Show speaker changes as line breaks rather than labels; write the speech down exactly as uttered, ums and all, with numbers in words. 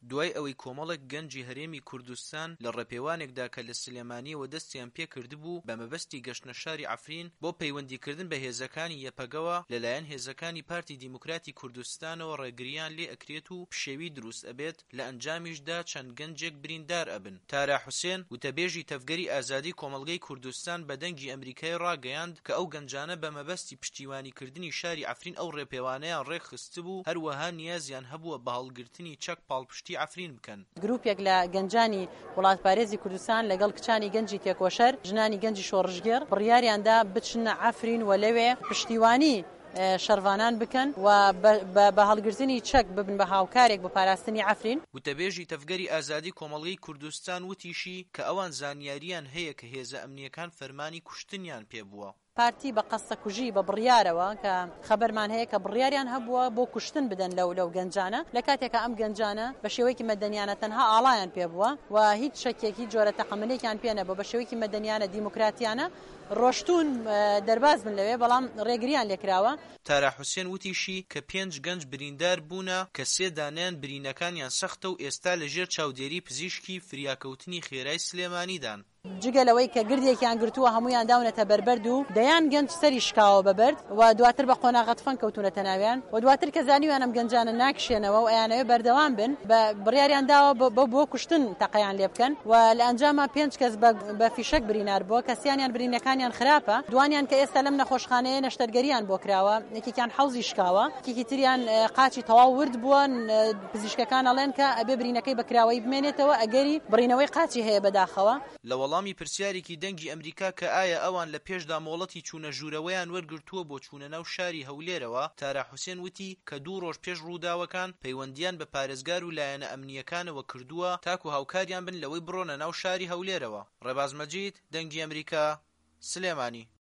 دوای ئەوەی کۆمەڵێک گەنجی هەرێمی کوردستان لە ڕێپێوانێکدا کە لە سلێمانیەوە دەستیان پێ کردبوو بە مەبەستی گەشتنە شاری عەفرین بۆ پەیوەندیکردن بە هێزەکانی یەپەگەوە لەلایەن هێزەکانی پارتی دیموکراتی کوردستانەوە ڕێگریان لێ ئەکرێت و پشێوی دروست ئەبێت لە ئەنجامیشدا چەند گەنجێک بریندار ئەبن. تارا حوسێن وتەبێژی تەفگەری ئازادی کۆمەڵگەی کوردستان بە دەنگی ئەمریکای ڕاگەیاند کە ئەو گەنجانە بە مەبەستی پشتیوانیکردنی شاری عەفرین ئەو ڕێپێوانەیان ڕێکخستبوو هەروەها نیازیان هەبووە بە هەڵگرتنی چەک پاڵپشتی عەفرین بکەن.
گروپێک لە گەنجانی وڵاتپارێزی کوردستان لەگەڵ کچانی گەنجی تێکۆشەر ژنانی گەنجی شۆڕژگێر بڕیاریاندا بچنە عەفرین و لەوێ پشتیوانی شەروانان بکەن و بە هەڵگرتنی چەک ببن بە هاوکارێک بە پاراستنی عەفرین.
وتەبێژی تەفگەری ئازادی کۆمەڵگەی کوردستان وتیشی کە ئەوان زانیاریان هەیە کە هێزە ئەمنیەکان فەرمانی کوشتنیان پێبووە.
پارتی بە قەستە کوژی بە بڕیارەوە کە خەبەرمان هەیە کە بڕیاریان هەبووە بۆ کوشتن بدەن لەو لەو گەنجانە لە کاتێکە ئەم گەنجانە بە شێوەیەکی مەدەنیانە تەنها ئاڵایان پێبووە و هیچ شەکێکی جۆرە تەقەمەنێکیان پێ نەبووە بە شێوەیەکی مەدەنیانە دیموکراتیانە ڕۆشتون دەرباز بن لەوێ بەڵام ڕێگریان لێکراوە.
تارا حوسێن وتیشی کە پێنج گەنج بریندار بوونە کە سێ دانیان برینەکانیان سەختە و ئێستا لەژێر چاودێری پزیشکی فریاکەوتنی خێرای سلێمانیدان.
جگەلەوەی کە گردێکیان گرتووە هەمویان داونەتە بەربەرد و دەیان گەنج سەری شکاوە بەبەرد و دواتر بە قۆناغەتفەن کەوتونەتە ناویان و دواتر کە زانیویان ئەم گەنجانە ناکشێنەوە و ئەیانەوێ بەردەوام بن بە بڕیاریان داوە بە بۆ کوشتن تەقەیان لێ بکەن و لە ئەنجاما پێنج کەس بە فیشەک برینار بووە کەسیانیان برینەکانیان خراپە دوانیان کە ئێستا لەم نەخۆشخانەیە نەشتەرگەریان بۆ کراوە یەکێکیان حەوزی شکاوە یەکێکی تریان قاچی تەواو ورد بووە پزیشکەکان ئەڵێن کە ئەبێ برینەکەی بە کراوەی بمێنێتەوە ئەگەری برینەوەی قاچی هەیە بەداخەوە.
لە وەڵامی پرسیارێکی دەنگی ئەمریکا کە ئایا ئەوان لە پێشدا مۆڵەتی چوونە ژوورەوەیان وەرگرتووە بۆ چوونە ناو شاری هەولێرەوە تارا حوسێن وتی کە دوو ڕۆژ پێش ڕووداوەکان پەیوەندیان بە پارێزگار و لایەنە ئەمنیەکانەوە کردووە تاکو هاوکاریان بن لەوەی بڕۆنە ناو شاری هەولێرەوە. ڕێباز مەجید، دەنگی ئەمریکا، سلێمانی.